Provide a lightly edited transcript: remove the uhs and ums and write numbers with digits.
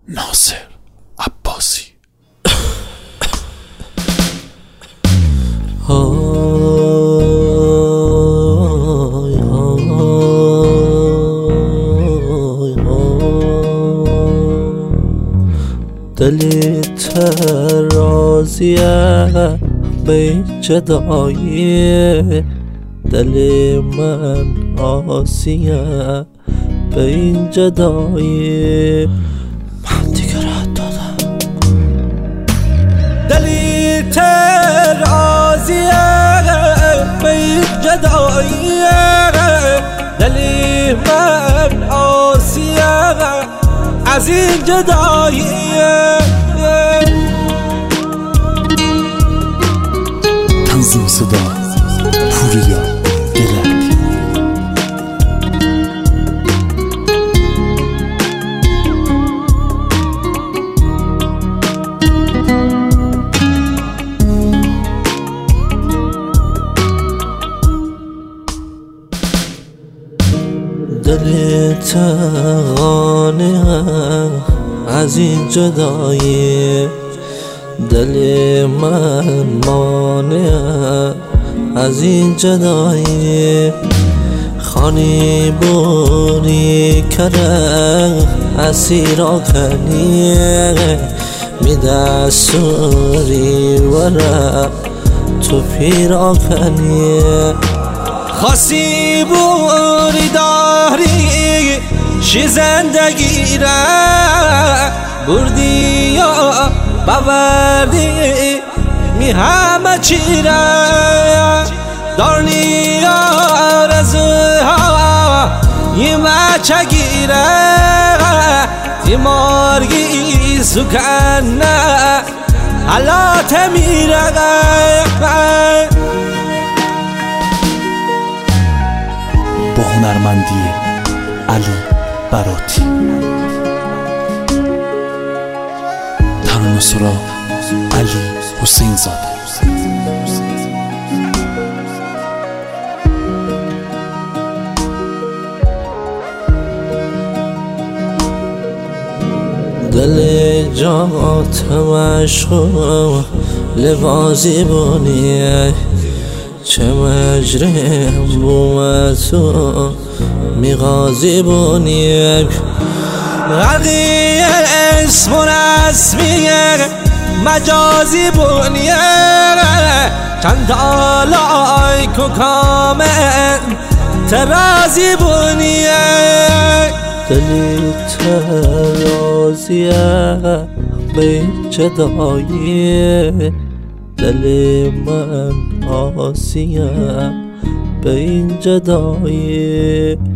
ناصر عباسی. دلی ترازیه به جدایی، دل من آسیه به این جدایی. من دیگه رد دادم. دلی ترازیه به این جدایی، دلی من آسیه از این جدایی. تنظیم صدا پوریا دلک. دل تغانه از این جدایی، دل من مانع از این جدایی. خانی بونی کره اسیرا کنی میده سوری وره تو پیرا کنی. خاصی بوری داری شی زندگی را بردی یا بوردی می همه چی را دارنی آرزوها یه مچه گیره دیمارگی سکنه حالات میره. با هنرمندی علی براتی. ترانه سرا علی حسین زاده. دل جات مشغول لبازی بونیه چه مجرم بومتو میغازی بونیه. غرقی اسم و رسمیه مجازی بونیه چند آلایک و کامل ترازی بونیه. دلی ترازیه به جدایی، دل من آسیه به این جدایی.